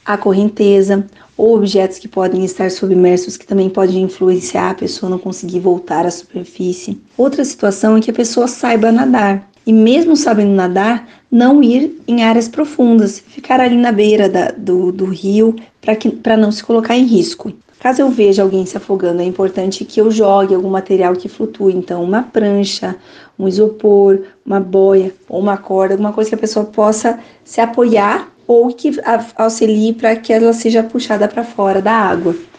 a correnteza ou objetos que podem estar submersos, que também podem influenciar a pessoa não conseguir voltar à superfície. Outra situação é que a pessoa saiba nadar, e mesmo sabendo nadar, não ir em áreas profundas, ficar ali na beira do rio para não se colocar em risco. Caso eu veja alguém se afogando, é importante que eu jogue algum material que flutue, então uma prancha, um isopor, uma boia ou uma corda, alguma coisa que a pessoa possa se apoiar ou que auxilie para que ela seja puxada para fora da água.